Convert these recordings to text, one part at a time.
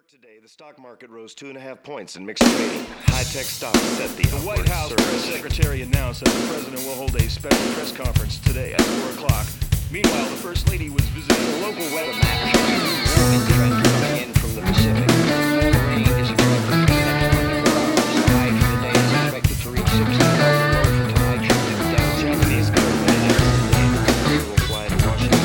York today, the stock market rose 2.5 points in mixed trading. High-tech stocks set the White House press secretary announced that the president will hold a special press conference today at 4 o'clock. Meanwhile, the first lady was visiting the local weather map shows warming trend coming in from the Pacific. Rain is expected for the next 24 hours. The high for the day is expected to reach 60. The low for tonight should dip down. Japanese government announced will fly to Washington.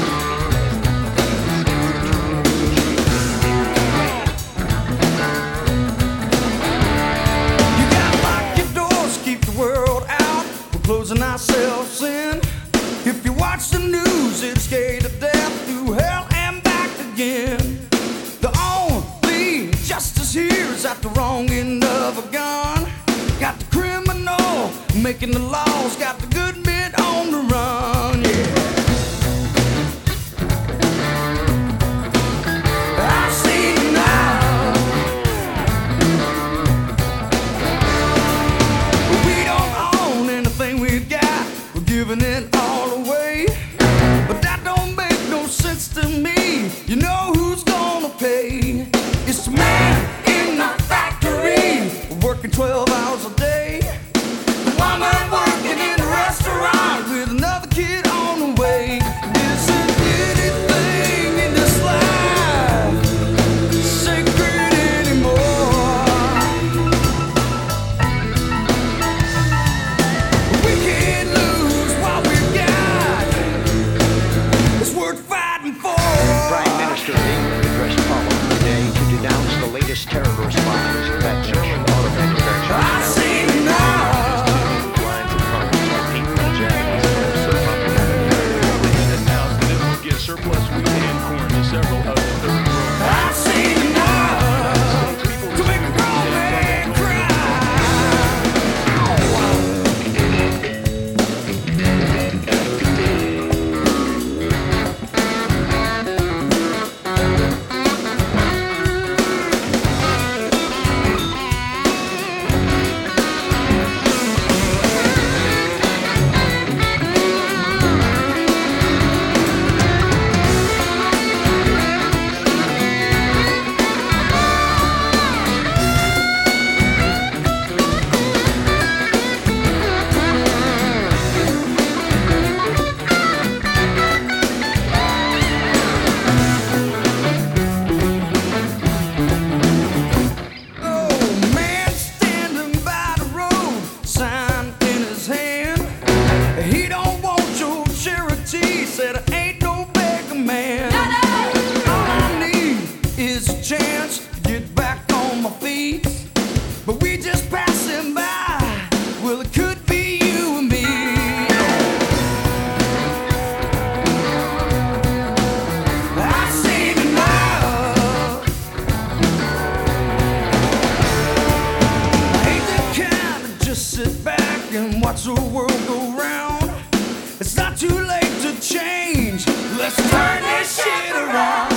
Closing ourselves in. If you watch the news, it's gay to death, through hell and back again. The only justice here is at the wrong end of a gun. Got the criminal making the laws, got the good men on the run, yeah. I see it now. We don't own anything we've got, we're giving it all away. But that don't make no sense to me. You know who's gonna pay? It's the man in the factory, working 12 hours a day. The woman working in the restaurant with another kid on the way. Isn't anything in this life sacred anymore? We can't lose what we've got. It's worth fighting for. Prime Minister of England addressed Parliament today to denounce the latest terror responses that German auto manufacturers. I see it now. announced that it will give surplus wheat and corn to several of the third world I see it now. To make a grown man cry. He don't want your charity, said I ain't no beggar man. All I need is a chance to get back on my feet. But we just passing by, well it could be you and me. I see it now. I ain't the kind to just sit back and watch the world go round. It's not too late to change. Let's turn this shit around.